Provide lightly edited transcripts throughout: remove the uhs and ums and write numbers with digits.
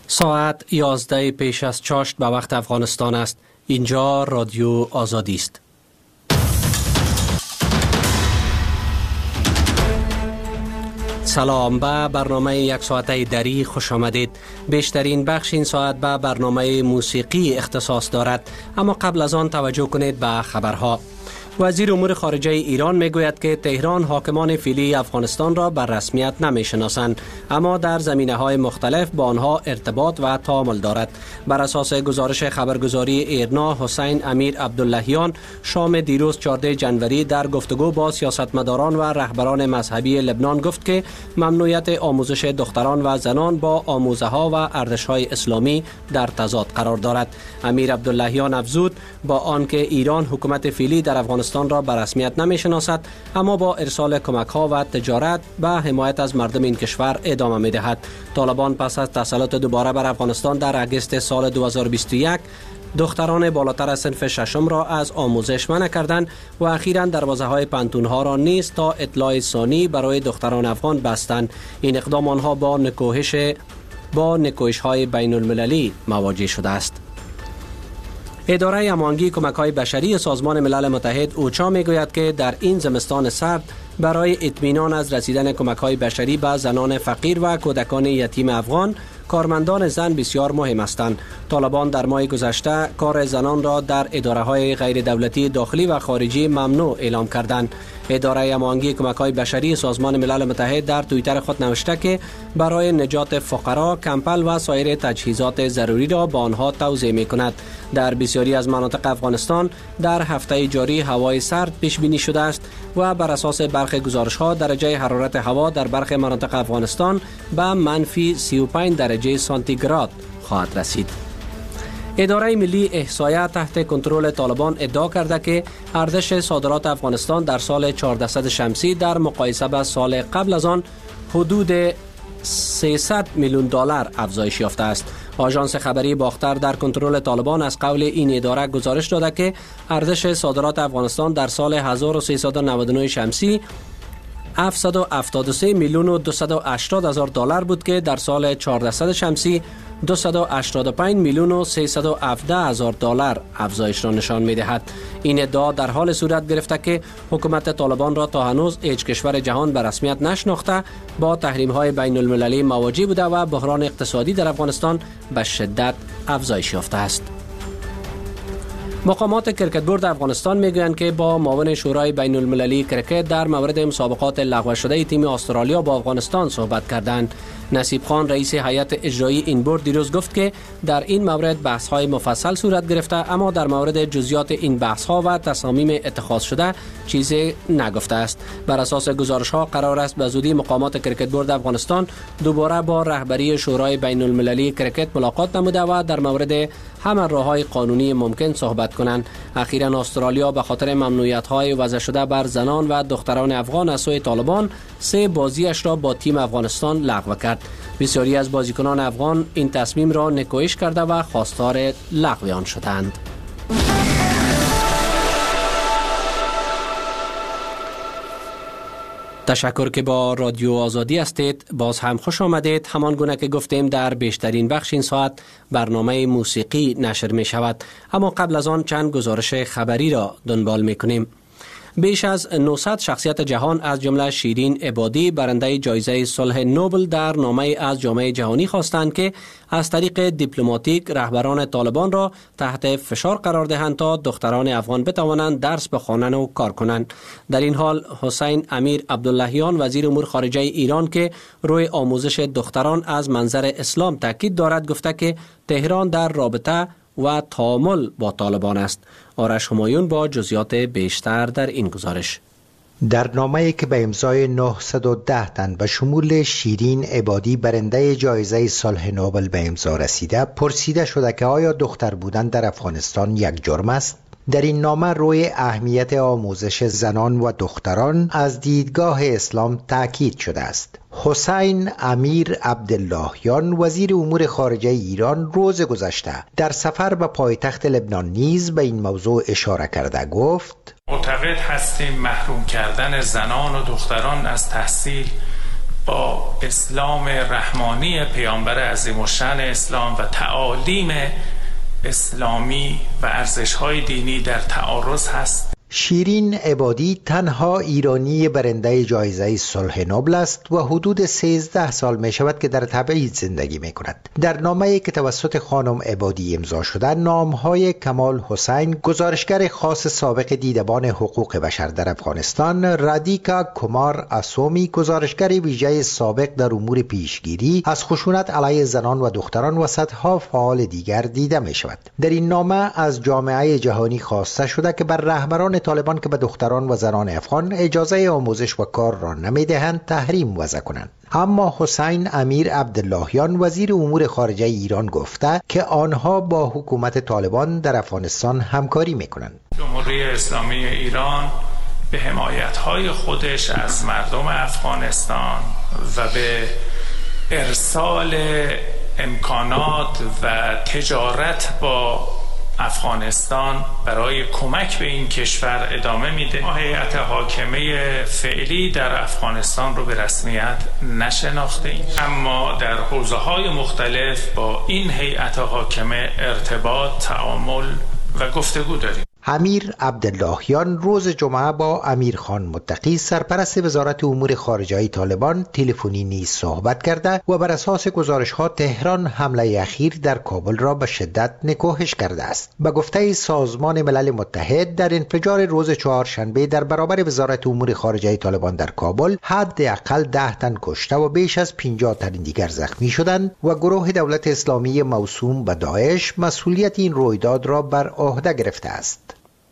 ساعت 11 پیش از چاشت به وقت افغانستان است. اینجا رادیو آزادی است. سلام، به برنامه یک ساعته دری خوش آمدید. بیشترین بخش این ساعت به برنامه موسیقی اختصاص دارد، اما قبل از آن توجه کنید به خبرها. وزیر امور خارجه ایران میگوید که تهران حاکمان فعلی افغانستان را بر رسمیت نمیشناسند، اما در زمینه‌های مختلف با آنها ارتباط و تعامل دارد. بر اساس گزارش خبرگزاری ایرنا، حسین امیر عبداللهیان شام دیروز 14 جنوری در گفتگو با سیاستمداران و رهبران مذهبی لبنان گفت که ممنوعیت آموزش دختران و زنان با آموزه‌ها و ارزش‌های اسلامی در تضاد قرار دارد. امیر عبداللهیان افزود با آنکه ایران حکومت فعلی در افغانستان را به رسمیت نمی‌شناسد، اما با ارسال کمک‌ها و تجارت به حمایت از مردم این کشور ادامه می‌دهد. طالبان پس از تسلط دوباره بر افغانستان در اگست سال 2021 دختران بالاتر از صنف ششم را از آموزش منع کردند و اخیراً دروازه‌های پانتون‌ها را نیز تا اطلاع ثانی برای دختران افغان بستند. این اقدام آنها با نکوش‌های بین المللی مواجه شده است. اداره هماهنگی کمک‌های بشری سازمان ملل متحد اوچا میگوید که در این زمستان سرد برای اطمینان از رسیدن کمک‌های بشری به زنان فقیر و کودکان یتیم افغان، کارمندان زن بسیار مهم هستند. طالبان در ماه گذشته کار زنان را در اداره‌های غیر دولتی داخلی و خارجی ممنوع اعلام کردند. اداره هماهنگی کمک‌های بشری سازمان ملل متحد در توییتر خود نوشته که برای نجات فقرا، کمپل و سایر تجهیزات ضروری را با آنها توزیع می‌کند. در بسیاری از مناطق افغانستان در هفته جاری هوای سرد پیش بینی شده است و بر اساس برخی گزارش‌ها درجه حرارت هوا در برخی مناطق افغانستان به منفی 35 درجه سانتیگراد خواهد رسید. اداره ملی احصایه تحت کنترل طالبان ادعا کرده که ارزش صادرات افغانستان در سال 1400 شمسی در مقایسه با سال قبل از آن حدود 300 میلیون دلار افزایش یافته است. آژانس خبری باختر در کنترل طالبان از قول این اداره گزارش داده که ارزش صادرات افغانستان در سال 1399 شمسی 773 میلیون و 280 هزار دلار بود که در سال 1400 شمسی 285 میلیون و 317 هزار دلار افزایش را نشان می‌دهد. این ادعا در حال صورت گرفته که حکومت طالبان را تا هنوز هیچ کشور جهان به رسمیت نشناخته با تحریم‌های بین المللی مواجه بوده و بحران اقتصادی در افغانستان به شدت افزایش یافته است. مقامات کرکت بورد افغانستان میگویند که با معاون شورای بین المللی کرکت در مورد مسابقات لغو شده تیم استرالیا با افغانستان صحبت کردند. نصیب خان رئیس هیئت اجرایی این بورد دیروز گفت که در این مورد بحث‌های مفصل صورت گرفته، اما در مورد جزئیات این بحث‌ها و تصامیم اتخاذ شده چیزی نگفته است. بر اساس گزارش‌ها قرار است به زودی مقامات کرکت بورد افغانستان دوباره با رهبری شورای بین المللی کرکت ملاقات نموده و در مورد همه راه‌های قانونی ممکن صحبت کنند. اخیراً استرالیا به خاطر ممنوعیت‌های وضع شده بر زنان و دختران افغان از سوی طالبان 3 بازیش را با تیم افغانستان لغو کرد. بسیاری از بازیکنان افغان این تصمیم را نکوهش کرده و خواستار لغو آن شدند. تشکر که با رادیو آزادی هستید. باز هم خوش آمدید. همان گونه که گفتیم در بیشترین بخش این ساعت برنامه موسیقی نشر می شود، اما قبل از آن چند گزارش خبری را دنبال می کنیم. بیش از 900 شخصیت جهان از جمله شیرین عبادی برنده جایزه صلح نوبل در نامه از جامعه جهانی خواستند که از طریق دیپلماتیک رهبران طالبان را تحت فشار قرار دهند تا دختران افغان بتوانند درس بخوانند و کار کنند. در این حال حسین امیر عبداللهیان وزیر امور خارجه ایران که روی آموزش دختران از منظر اسلام تاکید دارد گفته که تهران در رابطه و تعامل با طالبان است. آرش همایون با جزئیات بیشتر در این گزارش. در نامه‌ای که به امضای 910 تن به شمول شیرین عبادی برنده جایزه صلح نوبل به امضا رسیده، پرسیده شده که آیا دختر بودن در افغانستان یک جرم است؟ در این نامه روی اهمیت آموزش زنان و دختران از دیدگاه اسلام تاکید شده است. حسین امیر عبداللهیان وزیر امور خارجه ایران روز گذشته در سفر به پایتخت لبنان نیز به این موضوع اشاره کرده گفت: معتقد هستیم محروم کردن زنان و دختران از تحصیل با اسلام رحمانی پیامبر عظیم‌الشأن اسلام و تعالیم اسلامی و ارزش‌های دینی در تعارض هست. شیرین عبادی تنها ایرانی برنده جایزه صلح نوبل است و حدود 13 سال می شود که در تبعید زندگی می کند. در نامه‌ای که توسط خانم عبادی امضا شده، نام‌های کمال حسین، گزارشگر خاص سابق دیدبان حقوق بشر در افغانستان، رادیکا کومار اسومی، گزارشگر ویژه سابق در امور پیشگیری از خشونت علیه زنان و دختران و صدها فعال دیگر دیده می شود. در این نامه از جامعه جهانی خواسته شده که بر رهبران طالبان که به دختران و زنان افغان اجازه آموزش و کار را نمیدهند تحریم وضع کنند. اما حسین امیر عبداللهیان وزیر امور خارجه ایران گفته که آنها با حکومت طالبان در افغانستان همکاری میکنند. جمهوری اسلامی ایران به حمایت‌های خودش از مردم افغانستان و به ارسال امکانات و تجارت با افغانستان برای کمک به این کشور ادامه میده. ما هیئت حاکمه فعلی در افغانستان رو به رسمیت نشناختیم، اما در حوزه‌های مختلف با این هیئت حاکمه ارتباط، تعامل و گفتگو داریم. امیر عبداللهیان روز جمعه با امیر خان متقی سرپرست وزارت امور خارجه طالبان تلفنی نیز صحبت کرده و بر اساس گزارش‌ها تهران حمله اخیر در کابل را به شدت نکوهش کرده است. به گفته سازمان ملل متحد، در انفجار روز چهارشنبه در برابر وزارت امور خارجه طالبان در کابل حداقل 10 تن کشته و بیش از 50 تن دیگر زخمی شدند و گروه دولت اسلامی موسوم به داعش مسئولیت این رویداد را بر عهده گرفته است.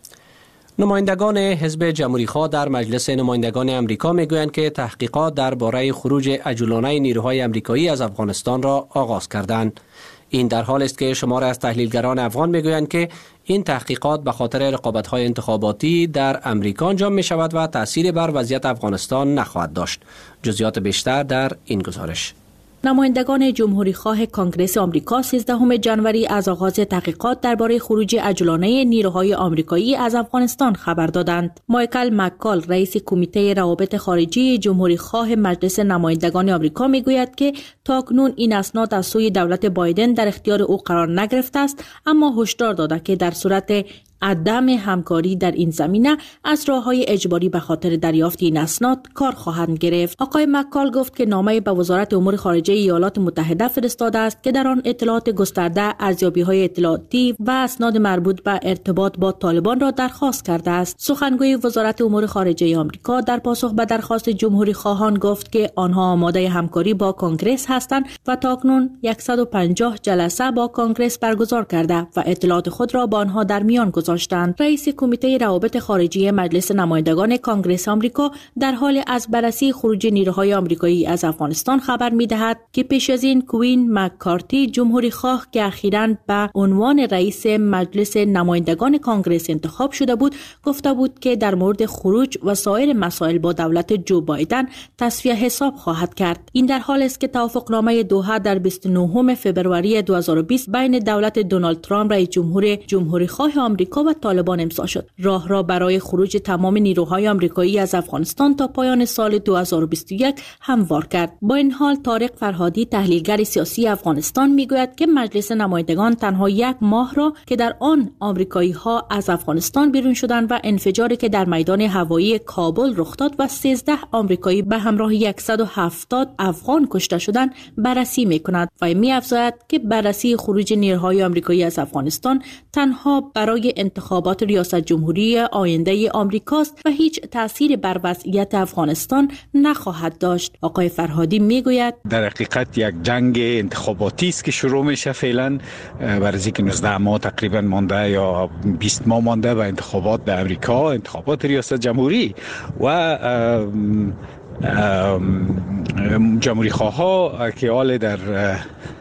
نمایندگان حزب جمهوری‌خواه در مجلس نمایندگان امریکا میگویند که تحقیقات درباره خروج عجولانه نیروهای امریکایی از افغانستان را آغاز کردند. این در حالی است که شماری از تحلیلگران افغان میگویند که این تحقیقات به خاطر رقابت‌های انتخاباتی در امریکا انجام می‌شود و تأثیری بر وضعیت افغانستان نخواهد داشت. جزئیات بیشتر در این گزارش. نمایندگان جمهوری‌خواه کانگرس آمریکا 13 ژانویه از آغاز تحقیقات درباره خروج عجولانه نیروهای آمریکایی از افغانستان خبر دادند. مایکل مکال، رئیس کمیته روابط خارجی جمهوری‌خواه مجلس نمایندگان آمریکا میگوید که تاکنون این اسناد از سوی دولت بایدن در اختیار او قرار نگرفته است، اما هشدار داده که در صورت عدم همکاری در این زمینه از راه‌های اجباری به خاطر دریافت این اسناد کار خواهند گرفت. آقای مکال گفت که نامه به وزارت امور خارجه ایالات متحده فرستاده است که در آن اطلاعات گسترده، ارزیابی‌های اطلاعاتی و اسناد مربوط به ارتباط با طالبان را درخواست کرده است. سخنگوی وزارت امور خارجه آمریکا در پاسخ به درخواست جمهوری‌خواهان گفت که آنها آماده همکاری با کنگره هستند و تاکنون 150 جلسه با کنگره برگزار کرده و اطلاعات خود را با آنها در میان گذاشتند. رئیس کمیته روابط خارجی مجلس نمایندگان کانگرس آمریکا در حال از بررسی خروج نیروهای آمریکایی از افغانستان خبر می‌دهد که پیش از این کوین مککارتی، جمهوری خواه که اخیراً به عنوان رئیس مجلس نمایندگان کانگرس انتخاب شده بود، گفته بود که در مورد خروج و سایر مسائل با دولت جو بایدن تصفیه حساب خواهد کرد. این در حال است که توافقنامه دوحه در 29 فوریه 2020 بین دولت دونالد ترامپ رئیس جمهوری خواه آمریکا و طالبان امضا شد. راه را برای خروج تمام نیروهای آمریکایی از افغانستان تا پایان سال 2021 هموار کرد. با این حال طارق فرهادی، تحلیلگر سیاسی افغانستان، میگوید که مجلس نمایندگان تنها 1 ماه را که در آن آمریکایی ها از افغانستان بیرون شدند و انفجاری که در میدان هوایی کابل رخ داد و 13 آمریکایی به همراه 170 افغان کشته شدند بررسی میکند و می‌افزاید که بررسی خروج نیروهای آمریکایی از افغانستان تنها برای انتخابات ریاست جمهوری آینده آمریکاست و هیچ تأثیری بر وضعیت افغانستان نخواهد داشت. آقای فرهادی میگوید در حقیقت یک جنگ انتخاباتی است که شروع میشه فعلا، برای اینکه 19 ماه تقریبا مانده یا 20 ماه مانده به انتخابات در امریکا، انتخابات ریاست جمهوری و جمهوری خواه ها که حال در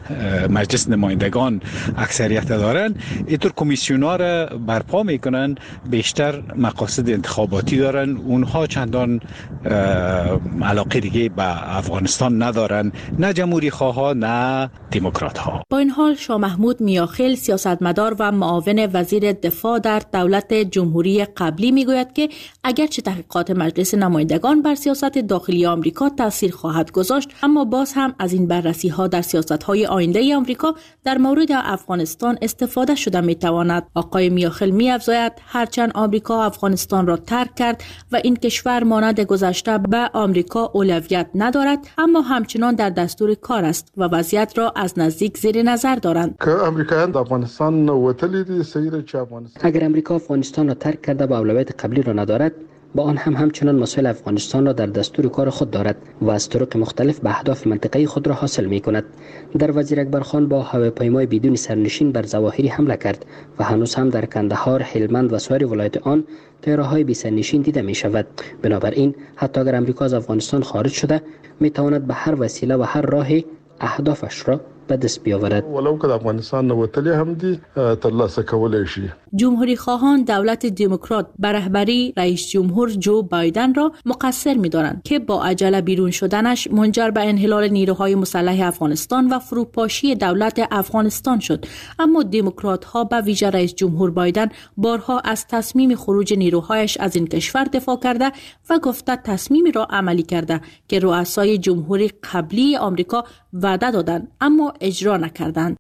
مجلس نمایندگان اکثریت دارن، اینطور کمیسیون‌ها را برپا میکنن، بیشتر مقاصد انتخاباتی دارن. اونها چندان علاقه دیگه به افغانستان ندارن، نه جمهوری خواه نه دموکرات ها. با این حال شاه محمود میاخیل سیاستمدار و معاون وزیر دفاع در دولت جمهوری قبلی میگوید که اگرچه تحقیقات مجلس نمایندگان بر سیاست داخلی آمریکا تاثیر خواهد گذاشت، اما باز هم از این بررسی ها در سیاست های آینده آمریکا در مورد افغانستان استفاده شده میتواند. آقای میاخیل میافزاید هرچند آمریکا افغانستان را ترک کرد و این کشور مانند گذشته به آمریکا اولویت ندارد، اما همچنان در دستور کار است و وضعیت را از نزدیک زیر نظر دارند. که امریکایان در افغانستان وتلی دي سیره چه افغانستان اگر امریکا افغانستان را ترک کرده و اولویت قبلی را ندارد، با آن هم همچنان مسائل افغانستان را در دستور کار خود دارد و از طرق مختلف به اهداف منطقه‌ای خود را حاصل می کند. در وزیر اکبر خان با هواپیمای بدون سرنشین بر ظواهری حمله کرد و هنوز هم در کندهار، هلمند و سایر ولایات آن طیاره‌های بی سرنشین دیده می شود. بنابراین حتی اگر امریکا از افغانستان خارج شده، می تواند به هر وسیله و هر راه اهدافش را به دست بیاورد. ولو که افغانستان نوتلی هم دی ترلاسه کولای شي. جمهوری خواهان دولت دموکرات به رهبری رئیس جمهور جو بایدن را مقصر می‌دانند که با عجله بیرون شدنش منجر به انحلال نیروهای مسلح افغانستان و فروپاشی دولت افغانستان شد. اما دموکرات‌ها به ویژه رئیس جمهور بایدن بارها از تصمیم خروج نیروهایش از این کشور دفاع کرده و گفته تصمیمی را عملی کرده که رؤسای جمهوری قبلی آمریکا وعده دادند اما اجرا نکردند.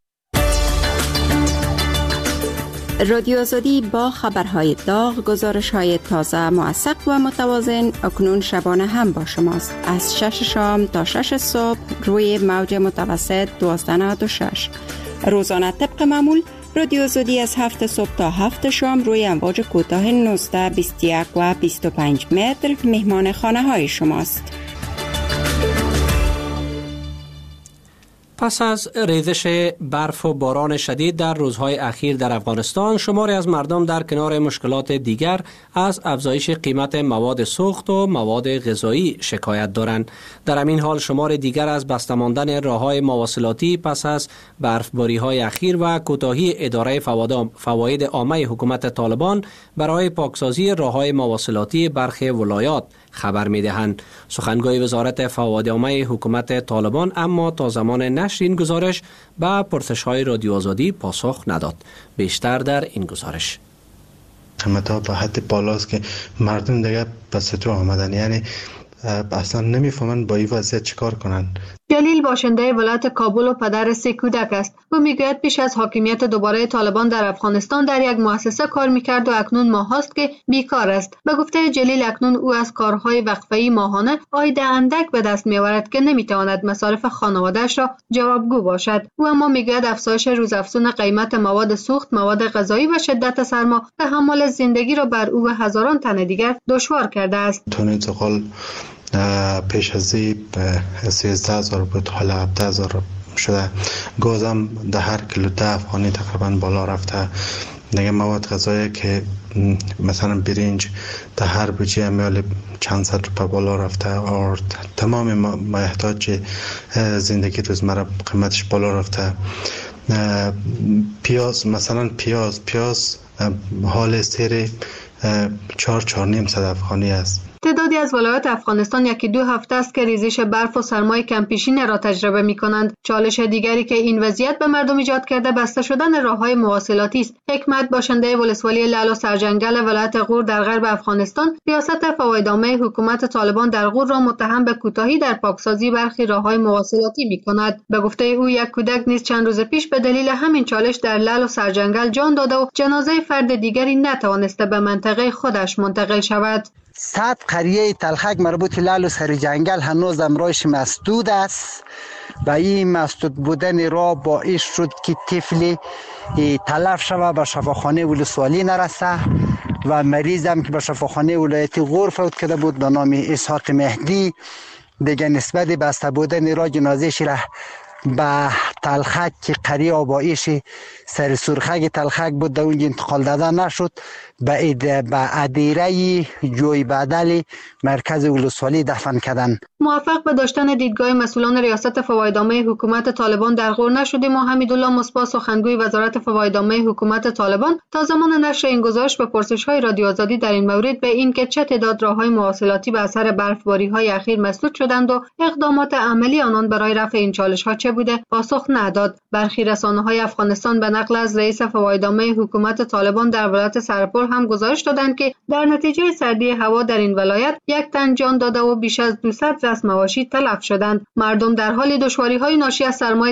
رادیو آزادی با خبرهای داغ، گزارش‌های تازه، موثق و متوازن اکنون شبانه هم با شماست. از 6 شام تا 6 صبح روی موج متوسط 1296. روزانه طبق معمول رادیو آزادی از 7 صبح تا 7 شام روی امواج کوتاه 19، 21 و 25 متر مهمان خانه‌های شماست. پس از ریزش برف و باران شدید در روزهای اخیر در افغانستان، شماری از مردم در کنار مشکلات دیگر از افزایش قیمت مواد سوخت و مواد غذایی شکایت دارند. در همین حال شمار دیگر از بسته ماندن راههای مواصلاتی پس از برفباری‌های اخیر و کوتاهی اداره فواید عامه حکومت طالبان برای پاکسازی راههای مواصلاتی برخی ولایات خبر می‌دهند. سخنگوی وزارت فواید عامه حکومت طالبان اما تا زمان نشر این گزارش به پرسش‌های رادیو آزادی پاسخ نداد. بیشتر در این گزارش. قیمت‌ها به حد بالاست که مردم دیگه پس تو آمدن، یعنی اصلا نمیفهمن با این وضعیت چیکار کنن. جلیل باشنده ولایت کابل و پدر 3 کودک است. او میگوید پیش از حاکمیت دوباره طالبان در افغانستان در یک مؤسسه کار میکرد و اکنون ماهاست که بیکار است. به گفته جلیل اکنون او از کارهای وقفه‌ای ماهانه عاید اندک به دست میآورد که نمیتواند مصارف خانواده‌اش را جوابگو باشد. او اما میگوید افزایش روزافزون قیمت مواد سوخت، مواد غذایی و شدت سرما تحمل زندگی را بر او و هزاران تن دیگر دشوار کرده است. تون انتقال پیش از به 13,000 بود، حالا 17,000 شده. گازم در هر کیلو 10 افغانی تقریبا بالا رفته. دیگه مواد غذایی که مثلا برنج در هر بوجه میال چند صد روپیه بالا رفته و تمام محتاج زندگی روزمره قیمتش بالا رفته. پیاز مثلا پیاز حال سیر 4.5 افغانی است. تعدادی از ولایات افغانستان 1-2 هفته است که ریزش برف و سرمای کمپیشین را تجربه می‌کنند. چالش دیگری که این وضعیت به مردم ایجاد کرده بسته شدن راه‌های مواصلاتی است. حکمت باشنده ولسوالی لعل و سرجنگل ولایت غور در غرب افغانستان، ریاست فوایدنامه حکومت طالبان در غور را متهم به کوتاهی در پاکسازی برخی راه‌های مواصلاتی می‌کند. به گفته او یک کودک نیز چند روز پیش به دلیل همین چالش در لعل و سرجنگل جان داده و جنازه فرد دیگری نتوانسته به منطقه خودش منتقل شود. 100 قریه تلخک مربوط لعل و سرجنگل هنوز امرایش مسدود است و این مسدود بودن را باعث شد که طفلی تلف شود، به شفاخانه ولسوالی نرسه و مریض هم که به شفاخانه ولایت غور فوت کرده بود به نام اسحاق مهدی، دیگه نسبت بسته بودن را جنازه‌اش را به تلخک که قری آبایش سر سرخک تلخک بود در اونجا انتقال داده نشد به ادیره جوی بدل مرکز ولسوالی دفن کردن. موفق به داشتن دیدگاه مسئولان ریاست فوایدنامه حکومت طالبان در غور نشدیم و حمیدالله مصباح سخنگوی وزارت فوایدنامه حکومت طالبان تا زمان نشر این گزارش به پرسش‌های رادیو آزادی در این مورد به این که چه تعداد راه‌های مواصلاتی به اثر برفباری‌های اخیر مسدود شدند و اقدامات عملی آنان برای رفع این چالش‌ها چه بوده پاسخ نداد. برخی رسانه‌های افغانستان به نقل از رئیس فوایدنامه حکومت طالبان در ولایت سرپل هم گزارش دادند که در نتیجه سردی هوا در این ولایت یک تن جان داده و بیش از 200 رأس مواشی تلف شدند. مردم در حال دشواری‌های ناشی از سرمای